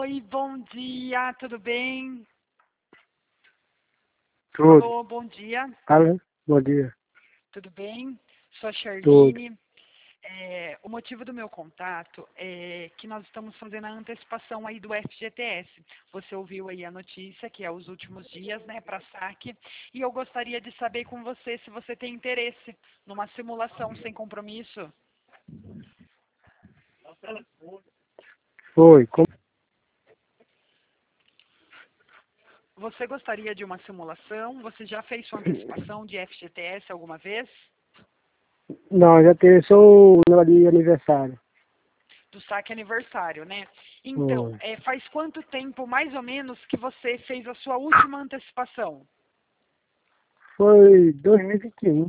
Oi, bom dia, tudo bem? Tudo. Alô, bom dia, Alô? Bom dia. tudo bem? Sou a Tudo. Charline. O motivo do meu contato é que nós estamos fazendo a antecipação aí do FGTS. Você ouviu aí a notícia, que é os últimos dias, né, para saque, e eu gostaria de saber com você se você tem interesse numa simulação sem compromisso. Foi. Você gostaria de uma simulação? Você já fez sua antecipação de FGTS alguma vez? Não, já teve só o negócio de aniversário. Do saque aniversário, né? Então, Foi. faz quanto tempo, mais ou menos, que você fez a sua última antecipação? Foi 2021.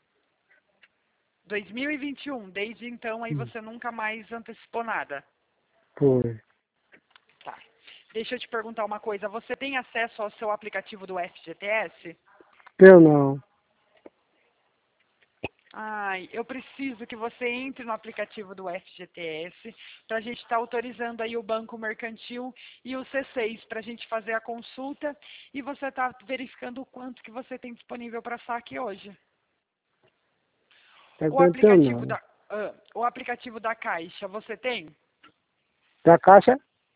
2021. Desde então, aí você nunca mais antecipou nada. Foi. Tá. Deixa eu te perguntar uma coisa. Você tem acesso ao seu aplicativo do FGTS? Eu não. Ai, eu preciso que você entre no aplicativo do FGTS para a gente estar autorizando aí o Banco Mercantil e o C6 para a gente fazer a consulta e você está verificando o quanto que você tem disponível para saque hoje. Tá O aguentando aplicativo não. o aplicativo da Caixa, você tem? Da Caixa?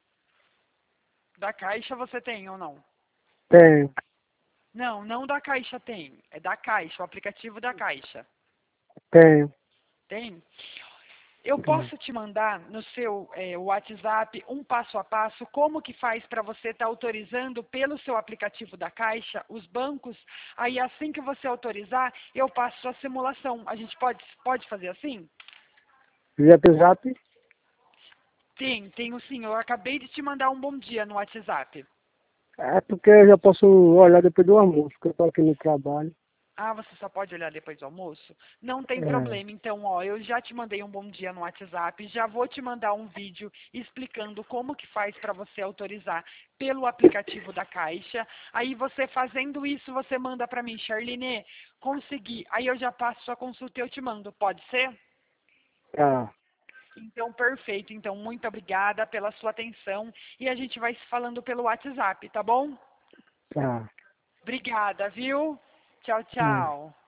Da Caixa você tem ou não? Tem. Não, não da Caixa tem. É da Caixa, o aplicativo da Caixa. Tem. Tem? Eu Tem. posso te mandar no seu WhatsApp um passo a passo como que faz para você estar autorizando pelo seu aplicativo da Caixa os bancos. Aí assim que você autorizar, eu passo a simulação. A gente pode fazer assim? Via WhatsApp? Tenho sim. Eu acabei de te mandar um bom dia no WhatsApp. É porque eu já posso olhar depois do almoço, porque eu tô aqui no trabalho. Ah, você só pode olhar depois do almoço? Não tem É. problema. Então, ó, eu já te mandei um bom dia no WhatsApp, já vou te mandar um vídeo explicando como que faz para você autorizar pelo aplicativo da Caixa. Aí você fazendo isso, você manda para mim, Charline, consegui. Aí eu já passo a consulta e eu te mando. Pode ser? Tá. Então, perfeito. Então, muito obrigada pela sua atenção e a gente vai se falando pelo WhatsApp, tá bom? Tá. Obrigada, viu? Tchau, Tá. tchau.